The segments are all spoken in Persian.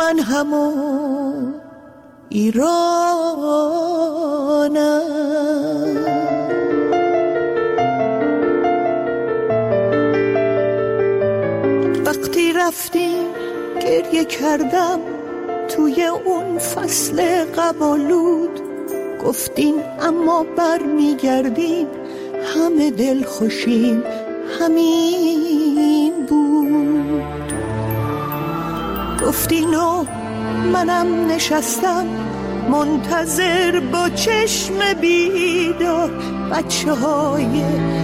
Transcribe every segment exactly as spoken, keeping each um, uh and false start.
من همون ایرانم. وقتی رفتیم گریه کردم توی اون فصل قبالود، گفتین اما بر میگردیم همه دل خوشیم همین بود. گفتین و منم نشستم منتظر با چشم بیدار، بچه های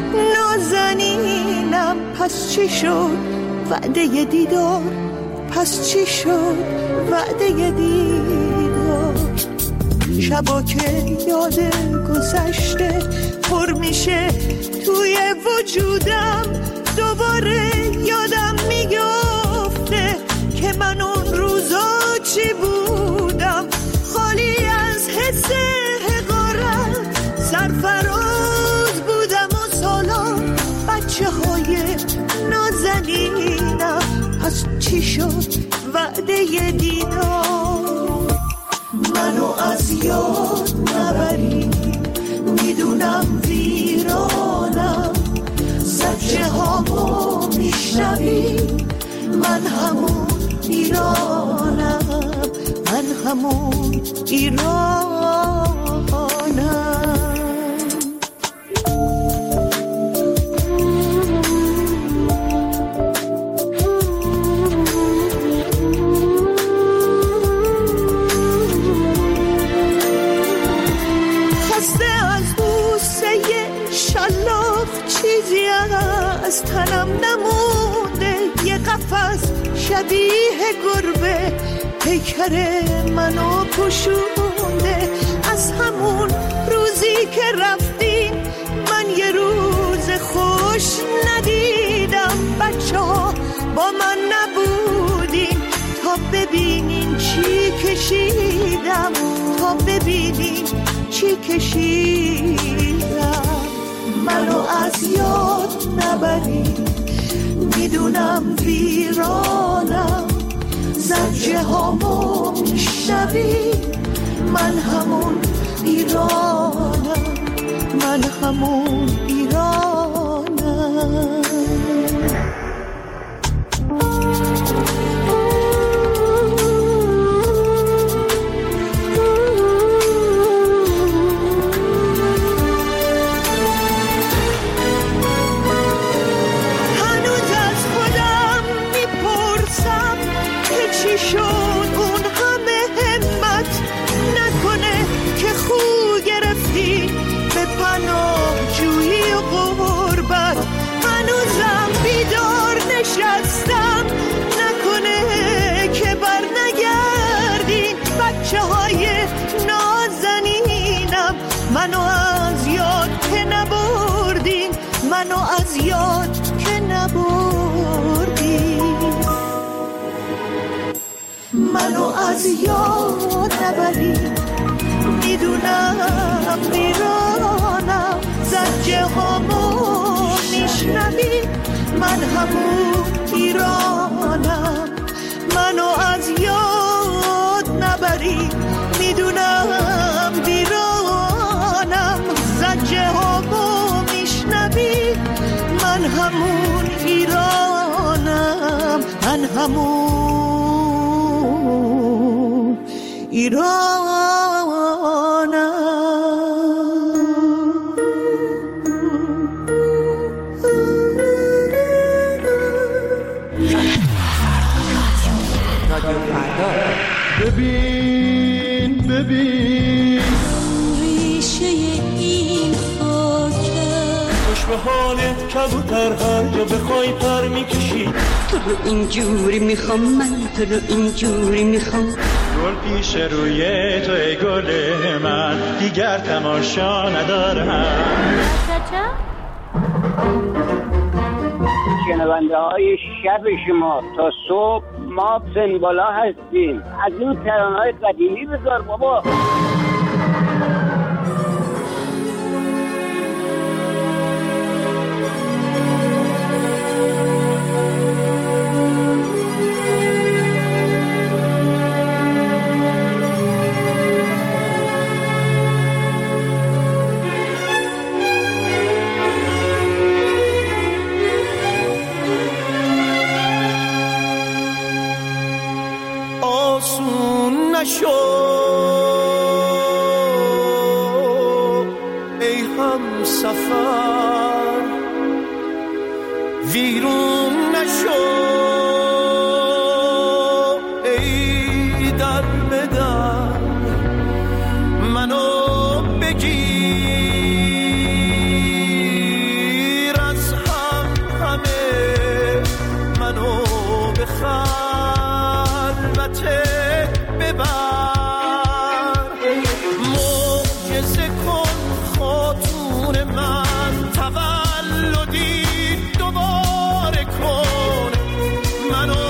نازنینم پس چی شد وعده دیدار، پس چی شد وعده دیدار. شبا که یاد گذشته پر میشه توی وجودم، دوباره یادم میگفته که من اون روزا چی بودم، خالی از حس حقارت سرفراز بودم و سالان بچه های نازنینم پس چی شد وعده دیدار. منو از یاد نبری میدونم ویرانم، زجه هامو میشنوی من همون ایرانم، من همون ایرانم. چیزی از تنم نمونده، یه قفس شبیه گربه پیکر منو پوشونده. از همون روزی که رفتیم من یه روز خوش ندیدم، بچه ها با من نبودین تا ببینین چی کشیدم، تا ببینین چی کشیدم. منو از یاد نبری میدونم ویرانم، زجه هامو میشنوی من همون ایرانم، من همون ایرانم. نشستم نکنه که بر نگردین بچه های نازنینم، منو از یاد که نبردین، منو از یاد که نبردین. منو از یاد نبرین میدونم ویرانم، زجه هامو میشنوی من همون ایرانم. منو از یاد نبری میدونم ویرانم، زجه هامو میشنوی من همون ایرانم، من همون ایرانم. ببین ببین ریشه این خاکه، خوش به حالت کبوتر هر جا بخوای پر میکشی. تو رو اینجوری میخوام، من تو رو اینجوری میخوام. گل پیش روی تو ای گل من، دیگر تماشا ندارم. شنونده های شب شما تا صبح ما سنبالا هستیم. از این ترانه‌های قدیمی بذار بابا. سفر ویرون نشو ای در بدر منو بگیر از هم همه منو به خلوت ببر معجزه کن خاتون من تولدی دوباره کن منو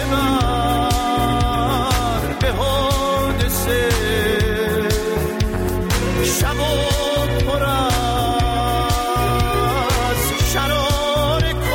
ببر به حادثه شب و پر از شراره کن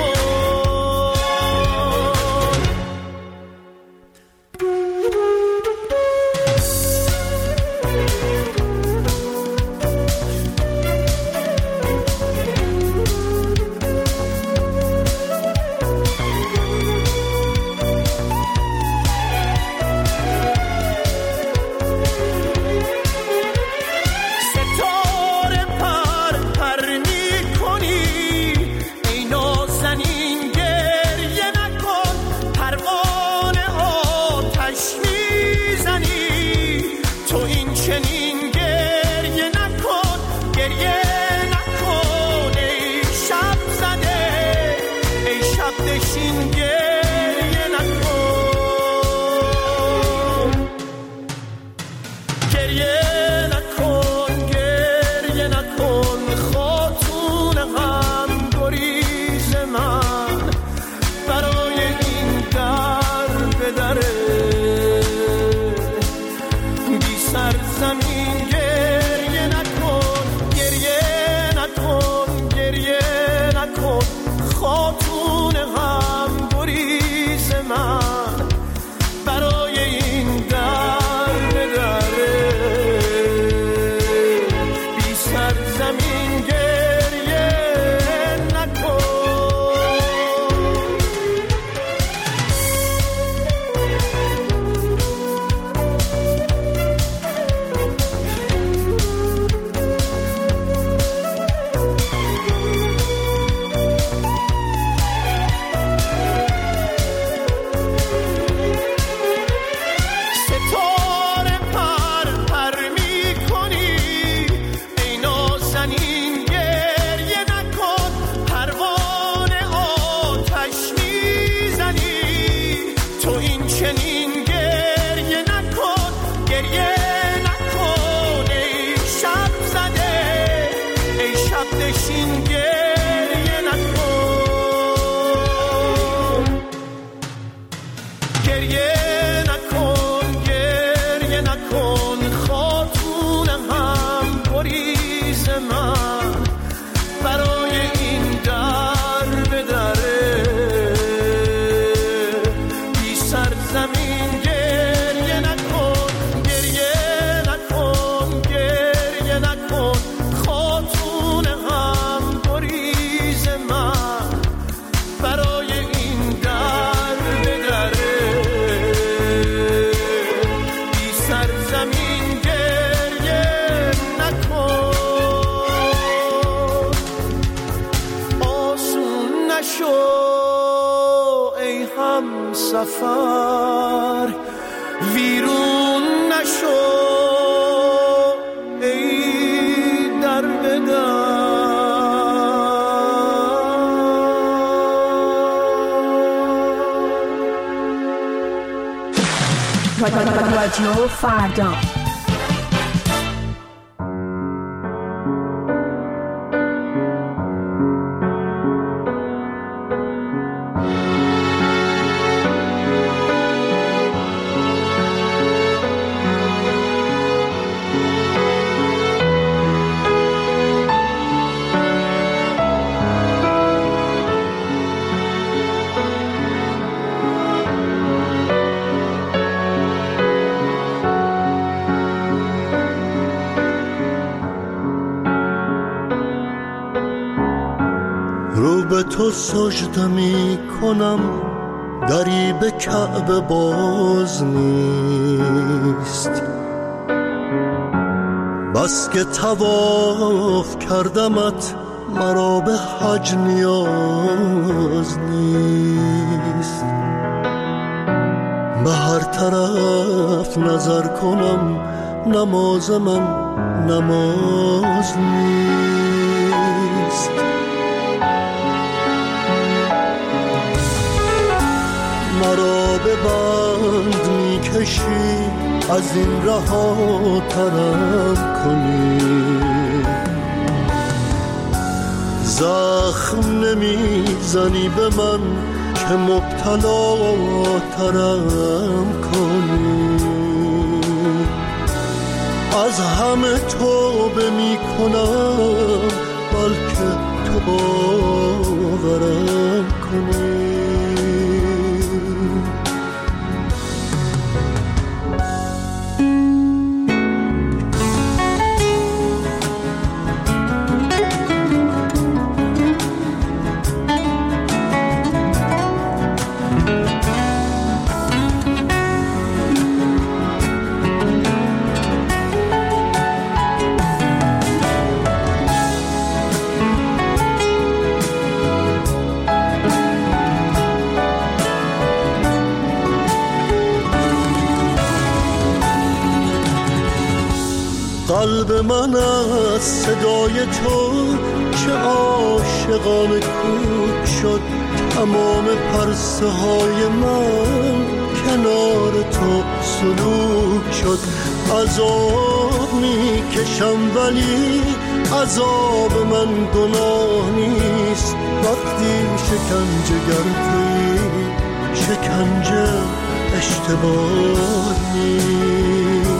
ستاره پر پر میکنی ای نازنین گریه نکن پروانه آتش میزنی تو این چنین گریه نکن گریه نکن ای شب زده ای شب نشین گریه نکن گریه نکن گریه نکن خاتون غم گریز من برای این در به دره بی سرزمین گریه نکن گریه نکن گریه نکن خاتون غم گریز من برای این در به دره بی سرزمین گریه نکن ستاره پر پر میکنی ای نازنین گریه نکن پروانه آتش میزنی تو این چنین گریه نکن گریه نکن ای شب زده ای شب نشین گریه نکن گریه نکن گریه نکن خاتون هم گریز من برای این در به دره بی سرزمین گریه نکن گریه نکن گریه نکن خاتون هم گریز من برای این در به دره بی سرزمین گریه نکن آسون نشو ای هم سفر ویرون نشو ای در به رادیو فردا رو به تو سجده می کنم دری به کعبه باز نیست بس که طواف کردمت مرا به حج نیاز نیست. به هر طرف نظر کنم نماز من نماز نیست. مرا به بند میکشی از این رها ترم کنی، زخم نمیزنی به من که مبتلا ترم کنی. از همه توبه میکنم بلکه تو باورم کنی. قلب من از صدای تو چه عاشقانه کوک شد، تمام پرسه های من کنار تو سلوک شد. عذاب می کشم ولی عذاب من گناه نیست، وقتی شکنجه گردی شکنجه اشتباه نیست.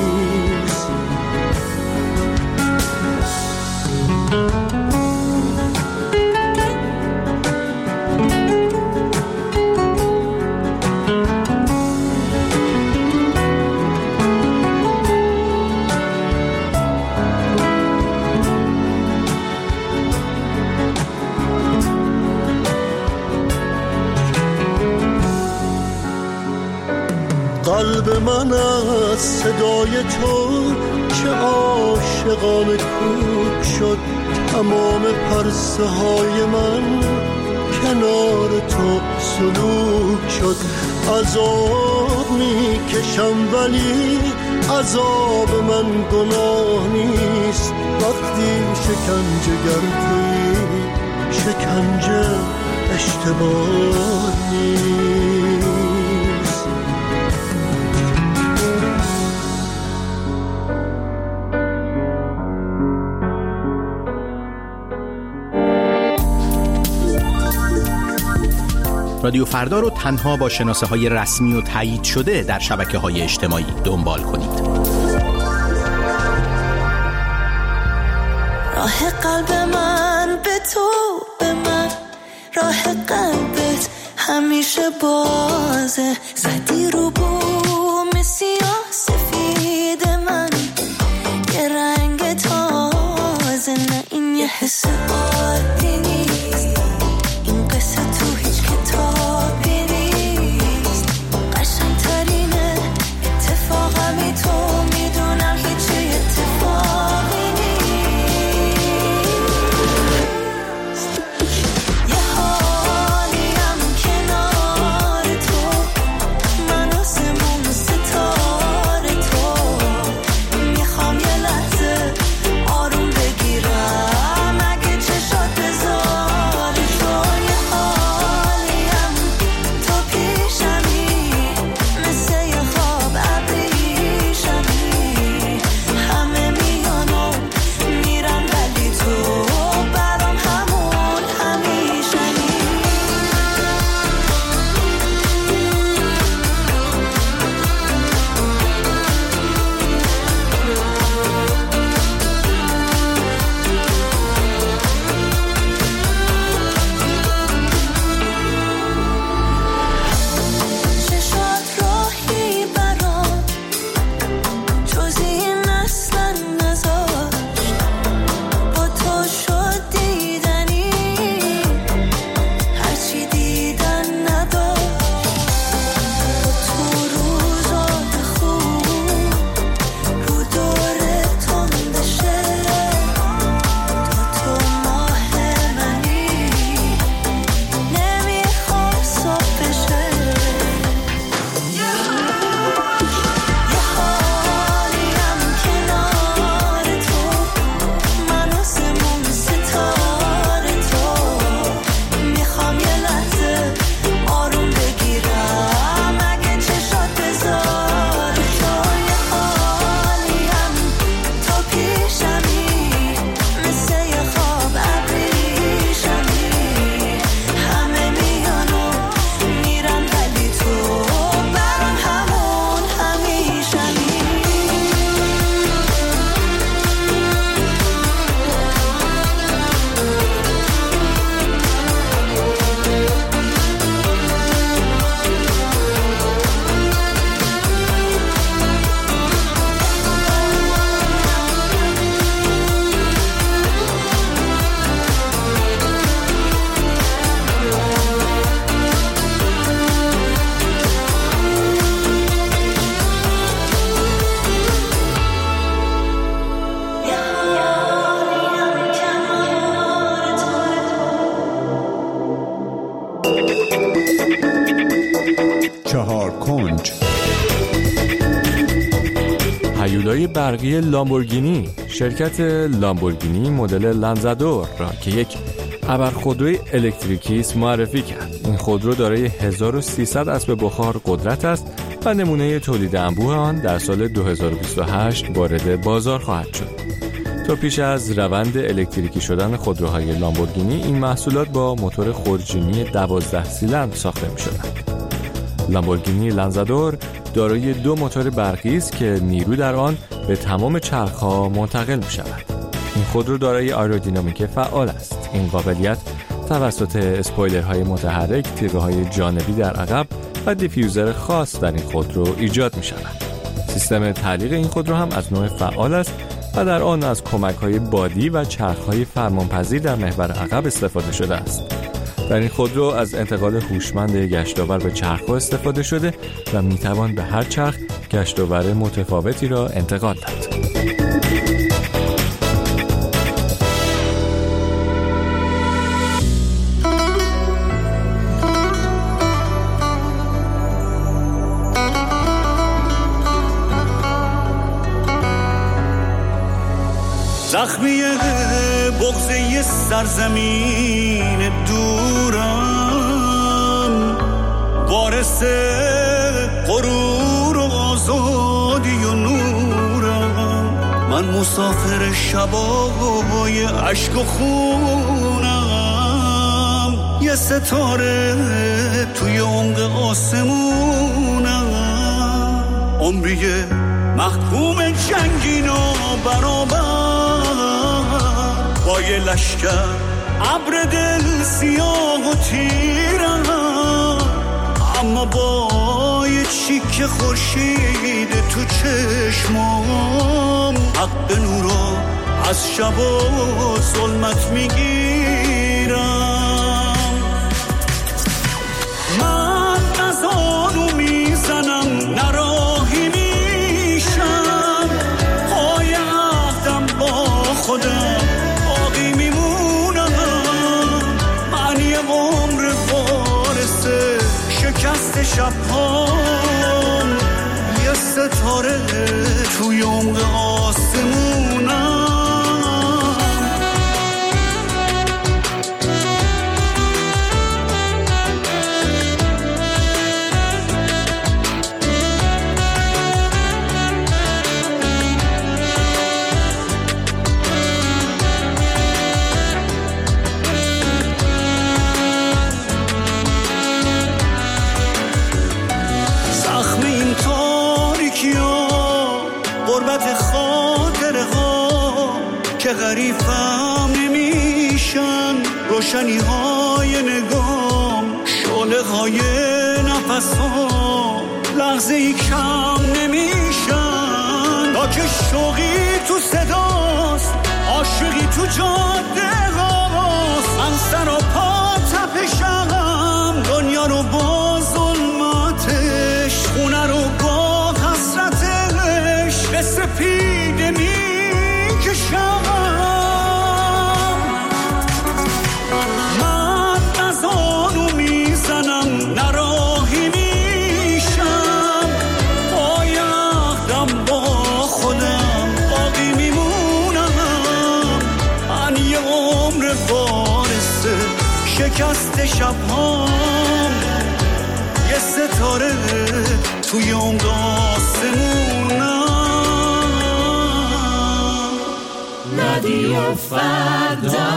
قلب من از صدای تو چه عاشقانه کوک شد، تمام پرسه های من کنار تو سلوک شد. عذاب می کشم ولی عذاب من گناه نیست، وقتی شکنجه گردی شکنجه اشتباه نیست. رادیو فردا رو تنها با شناسه های رسمی و تایید شده در شبکه های اجتماعی دنبال کنید. راه قلب من به تو به من، راه قلبت همیشه بازه. زدی رو بوم سیاه سفید من یه رنگ تازه، نه این یه حس عادی نیست، این قصه تو هیچ کتابی نیست. قشنگترینه اتفاقمی تو میدونم هیچ اتفاقی نیست. یه حالیم کنار تو، من آسمون ستاره تو، میخوام یه لحظه آروم بگیرم اگه چشات بذار کنج. هیولای برقی لامبورگینی. شرکت لامبورگینی مدل لنزادور را که یک ابرخودروی الکتریکی است معرفی کرد. این خودرو دارای هزار و سیصد اسب بخار قدرت است و نمونه تولید انبوه آن در سال دو هزار و بیست و هشت وارد بازار خواهد شد. تا پیش از روند الکتریکی شدن خودروهای لامبورگینی، این محصولات با موتور خورجینی دوازده سیلندر ساخته می شدند. لامبورگینی لنزادور دارای دو موتور برقی است که نیرو در آن به تمام چرخ‌ها منتقل می شود. این خودرو دارای آیرودینامیک فعال است. این قابلیت توسط اسپویلرهای متحرک، تیغه‌های جانبی در عقب و دیفیوزر خاص در این خودرو ایجاد می شود. سیستم تعلیق این خودرو هم از نوع فعال است و در آن از کمک‌های بادی و چرخ‌های فرمانپذیر در محور عقب استفاده شده است. در این خودرو از انتقال هوشمند گشتاور به چرخ‌ها استفاده شده و می‌توان به هر چرخ گشتاور متفاوتی را انتقال داد. زخمی بغضه سرزمین دورم، وارث غرور و آزادی و نورم. من مسافر شبای عشق و خونم، یه ستاره توی عمق آسمونم. عمریه محکوم جنگی نابرابر با یه لشکر ابر دل سیاه و تیرم، اما با یه چیک خورشید تو چشمام حق نورا از شب و ظلمت میگیرم. من نزانو میزنم نراهی میشم، پای عهدم با خودم باقی میمونم. من یه عمر وارث شکست شبهام، یه ستاره توی عمق آسمونم. که غریفم نمیشن روشنی های نگام، شعله های نفسام لحظه ای کم نمیشن. تا که شوقی تو صداست، عاشقی تو جاده هاست، من سر و پا تپشم، دنیا رو با ظلمتش، خونه رو با حسرتش به سپیده میکشم. من نزانو میزنم نراهی میشم، پای عهدم با خودم باقی میمونم. من یه عمر وارث شکست شبهام، یه ستاره توی عمق آسمونم. رادیو فردا.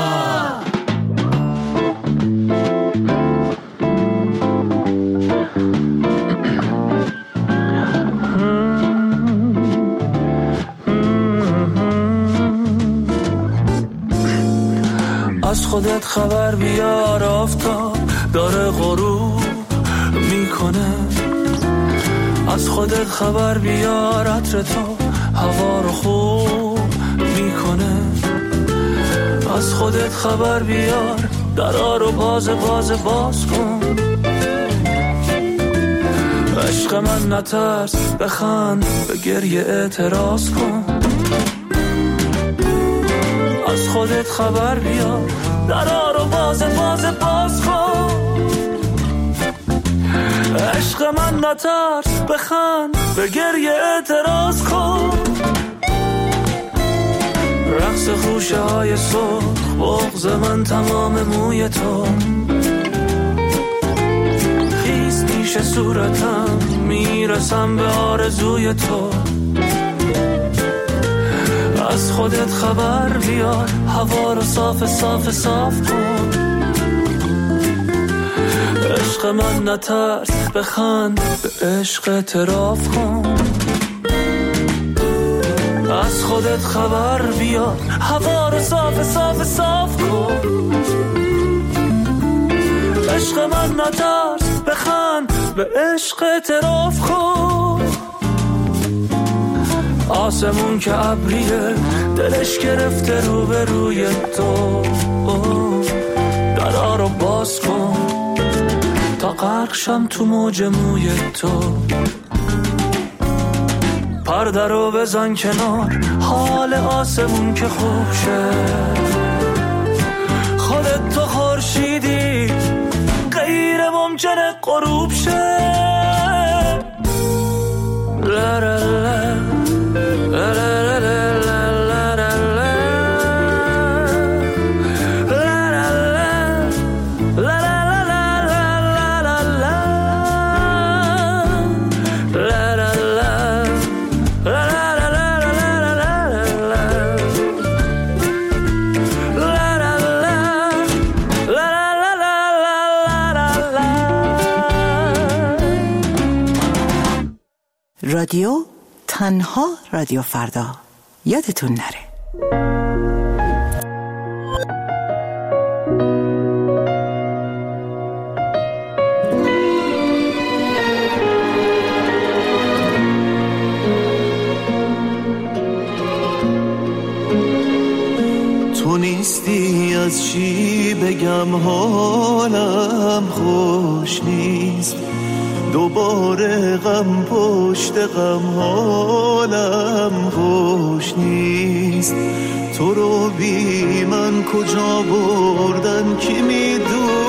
از خودت خبر بیار، آفتاب داره غروب میکنه. از خودت خبر بیار، عطر تو هوا رو خوب میکنه. از خودت خبر بیار، درا رو باز باز باز کن. عشق من نترس، بخند، به گریه اعتراض کن. از خودت خبر بیار، درا رو باز باز باز کن. عشق من نترس بخند به گریه اعتراض کن. رقص خوشه های سرخ بغض من تمام موی تو. خیز پیش صورتم میرسم به آرزوی تو. از خودت خبر بیار هوا رو صاف صاف صاف کن. عشق من نترس بخند به عشق اعتراف کن. از خودت خبر بیار هوا رو صاف صاف صاف کن. عشق من نترس بخند به عشق اعتراف کن. آسمون که ابریه دلش گرفته رو به روی تو. درا رو باز کن تا غرق شم تو موج موی تو. پرده رو بزن کنار حال آسمون که خوب شه. خودت تو خورشیدی غیر ممکنه غروب شه. لا لا لا لا لا لا لا لا رادیو تنها رادیو فردا. یادتون نره. تو نیستی از چی بگم حالم خوش نیست. دوباره غم پشت غم حالم خوش نیست. تو رو بی من کجا بردن کی میدونه.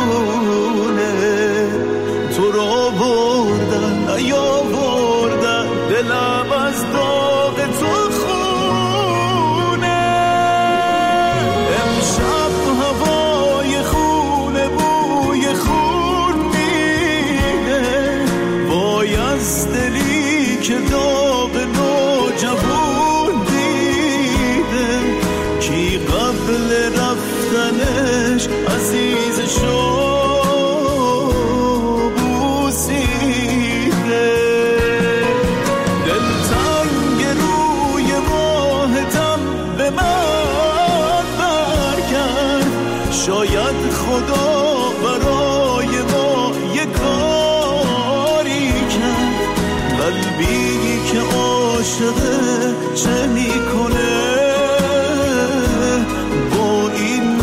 تو رو بردن یا بردن دلم از داغ تو خونه. امشب هوای خونه بوی خون میده. وای از دلی که داغ نوجوان دیده. کی قبل رفتنش عزیزشو بوسیده. دلتنگ روی ماهتم به من برکرد. شاید خدا برای ما یک کاری کرد. قلبی که عاشقه چه میکنه با این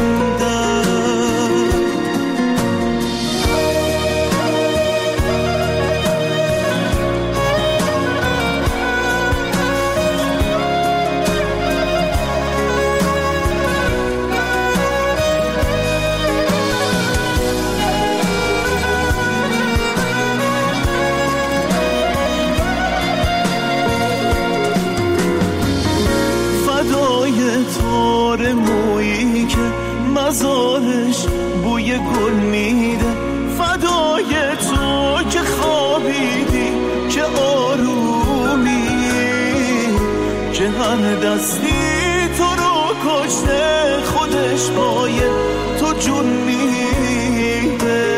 تار مویی که مزارش بوی گل میده. فدای تو که خوابیدی که آرومی. که هر دستی تو رو کشته خودش پای تو جون میده.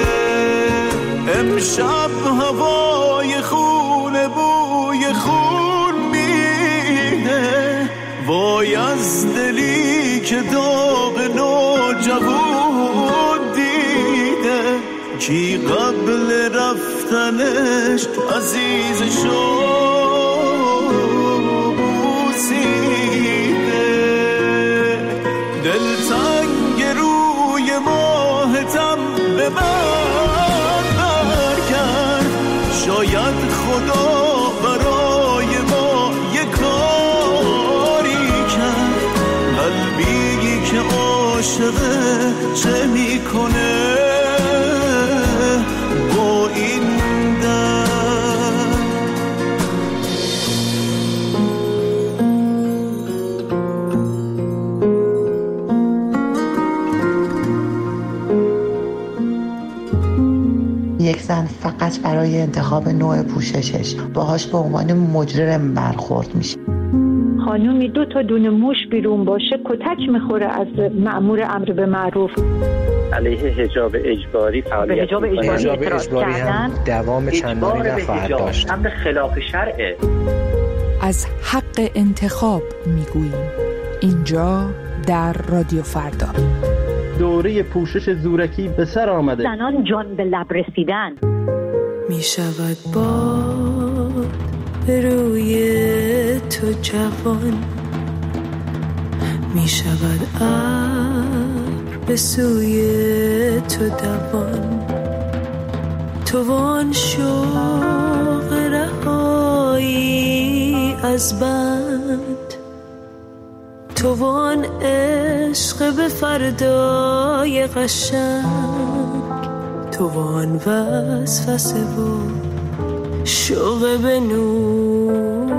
امشب هوای خونه بوی خون میده. وای از دلی که داغ نوجوان دیده. کی قبل رفتنش عزیزشو بوسیده. دلتنگ روی ماهتم به من برکرد. شاید خدا برای ما یک کاری کرد. قلبی که عاشقه چه میکنه با این یک زن فقط برای انتخاب نوع پوششش باهاش به عنوان مجرم برخورد میشه. خانومی دو تا دونه موش بیرون باشه کتک میخوره از مأمور امر به معروف. علیه حجاب اجباری فعالیت حجاب اجباری, حجاب اجباری هم دوام چندانی نخواهد داشت. امر خلاف شرعه. از حق انتخاب میگوییم اینجا در رادیو فردا. دوره پوشش زورکی به سر آمده. زنان جان به لب رسیدن. می شود باد روی تو جوان، می شود ابر به سوی تو دوان، تو وان شوق رهایی از بند، تو وان عشق به فردای قشنگ، تو وان وسوسه و شوق به نور،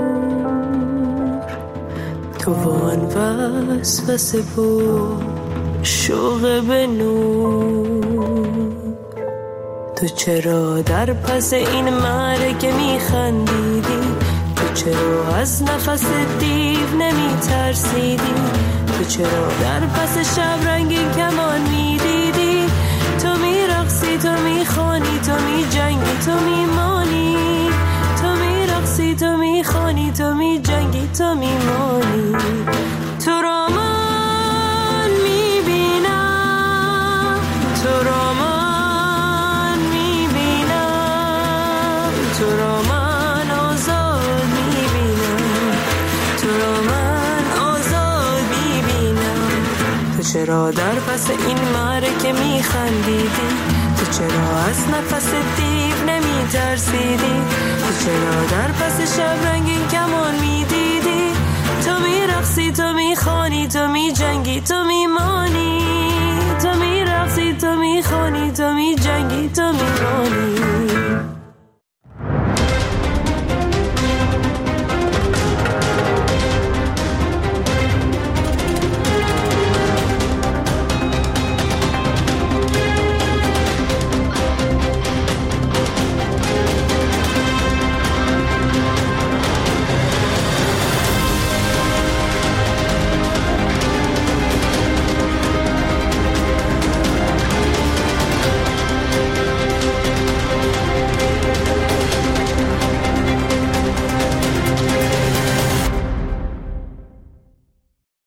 تو وان وسوسه و شوق به نور. تو چرا در پس این مرگ میخندیدی؟ تو چرا از نفس دیو نمی ترسیدی؟ تو چرا در پس شب رنگین کمان میدیدی؟ تو میرقصی، تو میخوانی، تو میجنگی، تو میمانی، تو میرقصی، تو میخوانی، تو میجنگی، تو میمانی. تو را من میبینم، تو را من میبینم، تو را من آزاد میبینم، تو را من آزاد میبینم. تو چرا در پس این معرکه میخندیدی؟ تو چرا از نفس دیو نمی ترسیدی؟ تو چرا در پس شب رنگین کمان میدیدی؟ تو میرقصی، تو میخوانی، تو میجنگی، تو میمانی، تو میرقصی، تو میخوانی، تو میجنگی، تو میمانی.